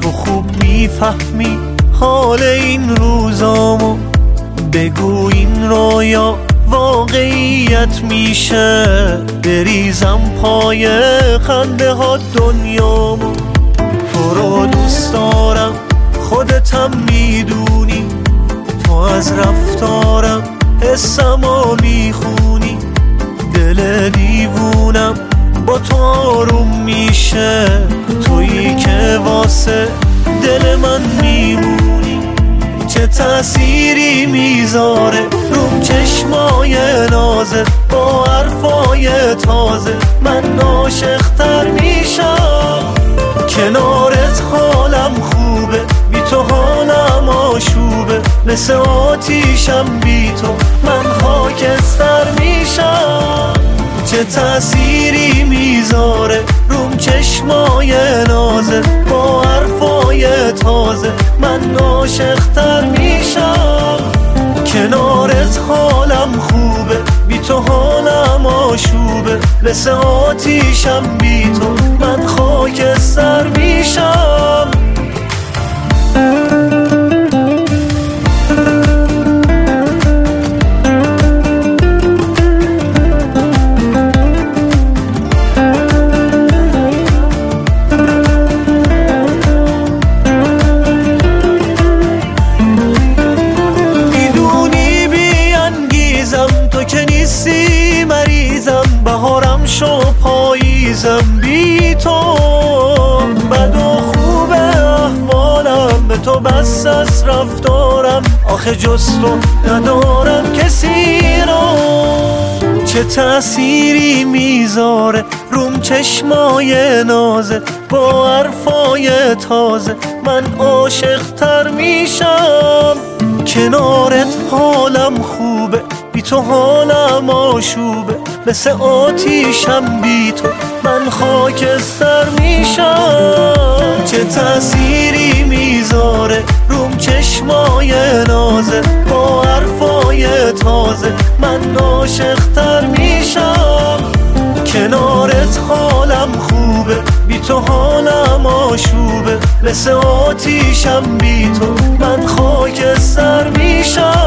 تو خوب میفهمی حال این روزامو، بگو این رویا واقعیت میشه، بریزم پای خنده ها دنیامو. تو رو دوست دارم خودتم میدونی، تو از رفتارم حسمو میخونی، دل دیوونم با تو آروم میشه، تویی که واسه دل من میمونی. چه تأثیری میذاره روم چشمای نازه، با حرفای تازه من عاشق‌تر میشم. کنارت حالم خوبه، بی تو حالم آشوبه، مثل آتیشم بی تو من خاکستر میشم. چه تأثیری میذاره روم چشمای نازه، با حرفای تازه من عاشق‌تر میشم. کنارت حالم خوبه، بی تو حالم آشوبه، مثل آتیشم بی تو من خاکستر میشم. بهارم شو پاییزم بی تو، بد و خوب احوالم به تو بس از رفتارم، آخه جز تو ندارم کسی رو. چه تأثیری میذاره روم چشمای نازه، با حرفای تازه من عاشق‌تر میشم. کنارت حالم خوبه، بی تو حالم آشوبه، مثل آتیشم بی تو من خاکستر میشم. چه تأثیری میذاره روم چشمای نازه، با حرفای تازه من عاشق‌تر میشم. کنارت حالم خوبه، بی تو حالم آشوبه، مثل آتیشم بی تو من خاکستر میشم.